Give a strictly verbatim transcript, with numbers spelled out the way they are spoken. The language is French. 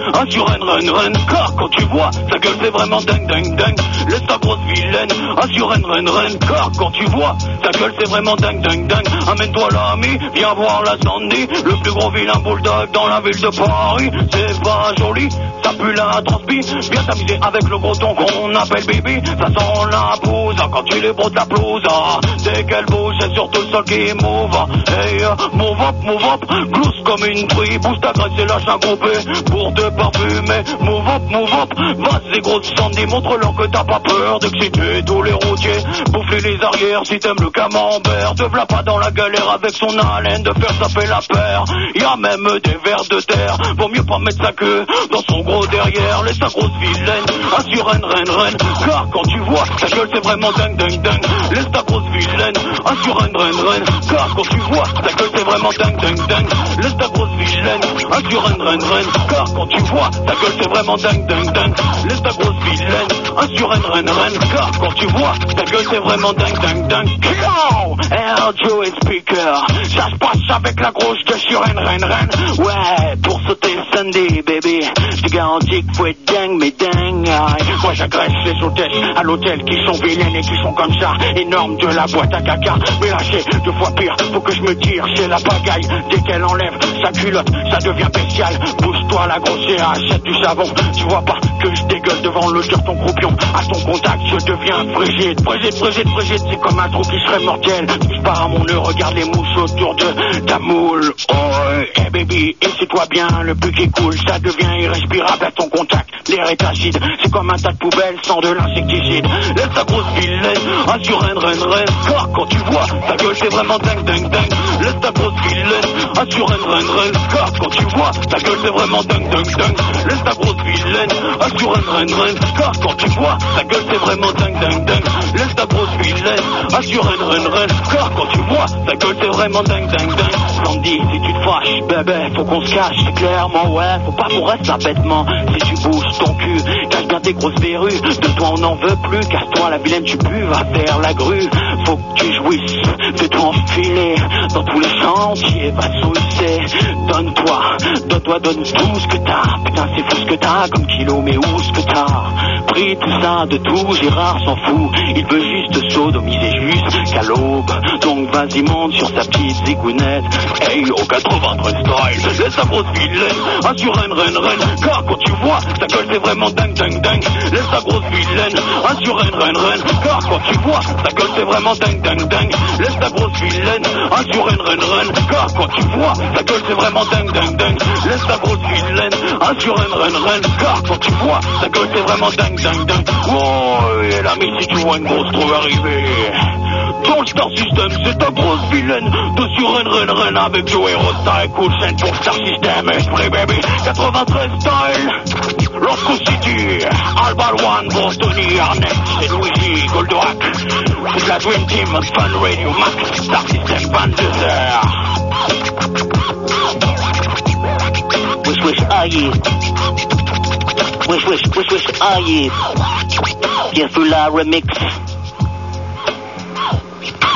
Ah sur Rennes, Rennes, Rennes, car quand tu vois sa gueule c'est vraiment dingue, dingue, dingue. Laisse ta grosse vilaine. Ah sur Rennes, Rennes, Rennes, car quand tu vois sa gueule c'est vraiment dingue, dingue, dingue. Amène-toi l'ami, viens voir la Sandy, le plus gros vilain bulldog dans la ville de Paris. C'est pas joli, ça pue la transpi. Viens t'amuser avec le gros ton qu'on appelle baby. Ça sent la bouse quand tu les brosses la blouse. Ah, dès qu'elle bouge c'est surtout le sol qui move. Hey, uh, move up, move up, glousse comme une truie. Bouge ta graisse et lâche un groupé pour te parfumer. Move up, move up, vas-y grosse Sandy, montre-leur que t'as pas peur d'exciter tous les routiers. Bouffer les arrières si t'aimes le camembert. Te v'là pas dans la galère avec son haleine de faire taper la paire. Y'a même des vers de terre, vaut mieux pas mettre sa queue dans son gros derrière. Laisse sa grosse vilaine, assure Rennes, Rennes, Rennes, car quand tu vois ta gueule c'est vraiment dingue, dingue, dingue. Laisse ta grosse vilaine, assure Rennes, Rennes, Rennes, car quand tu vois ta gueule c'est vraiment dingue, dingue, dingue. Laisse ta grosse vilaine, assure Rennes, Rennes, Rennes, car quand tu vois ta gueule c'est vraiment dingue, dingue, dingue. Laisse ta grosse vilaine, assure Rennes, Rennes, Rennes, car quand tu vois ta gueule c'est vraiment dingue, dingue, dingue. Yo, Air Joe et Speaker, ça se passe avec la grosse de sur Rennes, Rennes, Rennes. Ouais, pour sauter le Sunday, baby, je te garantis qu'il faut être dingue, mais dingue. Aïe. Moi j'agresse les hôtesses à l'hôtel qui sont vilaines et qui sont comme ça, énormes de la boîte à caca. Mais là c'est deux fois pire, faut que je me tire, c'est la pagaille. Dès qu'elle enlève sa culotte, ça devient bestial. Bouge-toi la grosse et achète du savon. Tu vois pas que je dégueule devant l'odeur ton croupion. À ton contact je deviens frigide, frigide, frigide, frigide. C'est comme un trou qui serait mortel. Touche pas à mon nœud, regarde les mouches autour de ta moule. Oh, hey baby, et c'est toi bien, le plus qui coule, ça devient irrespirable à ton contact. L'air est acide, c'est comme un tas de poubelle sans de l'insecticide. Laisse ta grosse vilaine, assure Rennes, Rennes, Rennes, car quand tu vois ta gueule c'est vraiment dingue, dingue, dingue. Laisse ta grosse vilaine, assure Rennes, Rennes, Rennes, car quand tu vois ta gueule c'est vraiment dingue, dingue, dingue. Laisse ta grosse vilaine, assure Rennes, Rennes, Rennes, car quand tu vois ta gueule c'est vraiment dingue, dingue, dingue. Laisse ta grosse vilaine, assure Rennes, Rennes, Rennes, car quand tu vois ta gueule c'est vraiment dingue, dingue, dingue. Sandy, si tu te fâches, bébé, faut qu'on se cache, c'est clairement, ouais, faut pas qu'on reste là bêtement. Si tu bouges ton cul, cache bien tes grosses verrues, de toi on n'en veut plus, casse-toi la vilaine, tu pues, va faire la grue. Faut que tu jouisses, fais-toi enfiler dans tous les chantiers, va souiller. Donne-toi, donne-toi, donne tout ce que t'as, putain c'est fou ce que t'as, comme kilo, mais où ce que t'as pris tout ça de tout, Gérard s'en fout, il veut juste sodomiser jusqu'à l'aube. Donc vas-y monte sur sa petite zigounette. Hey, au quatre-vingt-treize style, laisse ta grosse vilaine, assure Rennes, Rennes, Rennes, car quand tu vois ta gueule c'est vraiment dingue, dingue, dingue. Laisse ta grosse vilaine, assure Rennes, Rennes, Rennes, car quand tu vois ta gueule c'est vraiment dingue, dingue, dingue. Laisse ta grosse vilaine, assure Rennes, Rennes, Rennes, car quand tu vois ta gueule c'est vraiment dingue, dingue, dingue. Laisse ta grosse vilaine, assure Rennes, Rennes, Rennes, car quand tu vois ta gueule c'est vraiment dingue, dingue, dingue. Oh, et l'ami si tu vois une grosse trouve arriver dans le Star System, c'est ta grosse vilaine de sur Rennes, Rennes, Rennes avec Joe Rosta et Cool Chain pour Star System. Esprit baby, quatre-vingt-treize style, Roscoe City, Alba One, Bostony, Arnett, c'est Luigi, Goldorak. C'est la Dream Team, Fun Radio, Max, Star System, vingt-deux heures. Wish, wish, aïe. Wish, wish, wish, wish, aïe. Bien sous la remix.